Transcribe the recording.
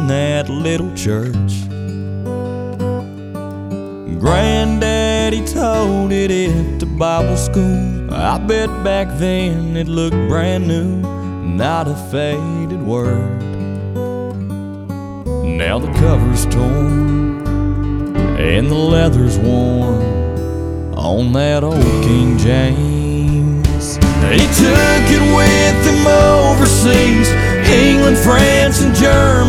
that little church. Granddaddy told it at the Bible school. I bet back then it looked brand new, not a faded word. Now the cover's torn and the leather's worn on that old King James. He took it with him overseas, England, France, and Germany.